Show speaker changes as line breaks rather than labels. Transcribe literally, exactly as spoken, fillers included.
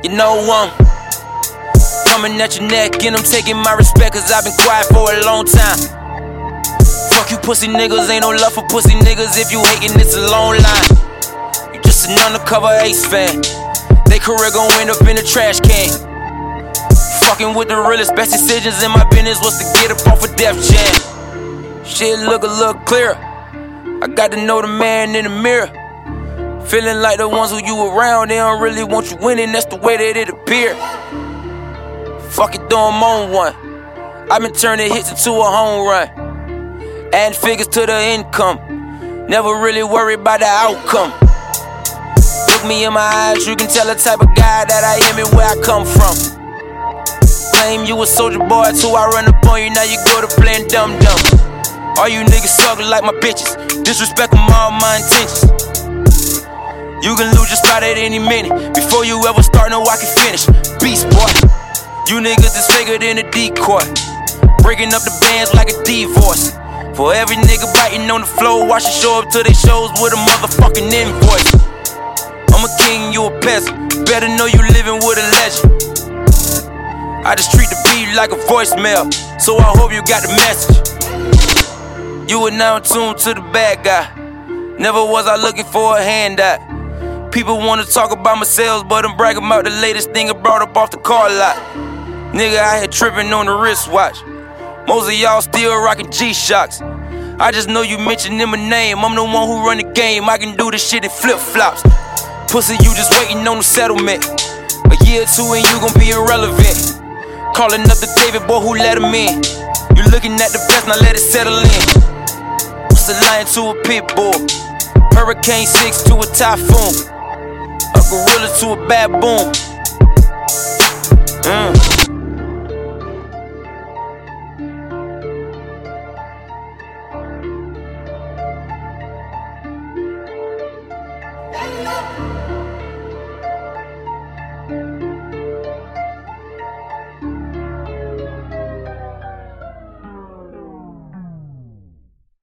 You know I'm coming at your neck and I'm taking my respect, cause I've been quiet for a long time. Fuck you pussy niggas, ain't no love for pussy niggas. If you hatin', it's a long line. You just an undercover Ace fan. They career gon' end up in the trash can. Fucking with the realest, best decisions in my business was to get up off a Def Jam. Shit look a little clearer. I got to know the man in the mirror. Feeling like the ones who you around, they don't really want you winning, that's the way that it appear. Fuck it, though I'm on one. I've been turning hits into a home run. Adding figures to the income. Never really worried about the outcome. Look me in my eyes, you can tell the type of guy that I am and where I come from. Claim you a soldier boy till I run up on you, now you go to playing dumb-dumb. All you niggas suck like my bitches. Disrespect them all my intentions. You can lose your spot at any minute. Before you ever start, know I can finish. Beast boy. You niggas is faker than a decoy. Breaking up the bands like a divorce. For every nigga biting on the floor, watch it show up to their shows with a motherfucking invoice. I'm a king, you a peasant. Better know you living with a legend. I just treat the beat like a voicemail, so I hope you got the message. You are now tuned to the bad guy. Never was I looking for a handout. People wanna talk about my sales, but I'm bragging about the latest thing I brought up off the car lot. Nigga out here tripping on the wristwatch. Most of y'all still rocking G-Shocks. I just know you mentioned in my name. I'm the one who run the game. I can do this shit in flip-flops. Pussy, you just waiting on the settlement. A year or two and you gon' be irrelevant. Calling up the David boy who let him in. You looking at the best, now let it settle in. What's a lion to a pit bull? Hurricane six to a typhoon. A gorilla to a baboon. Mm.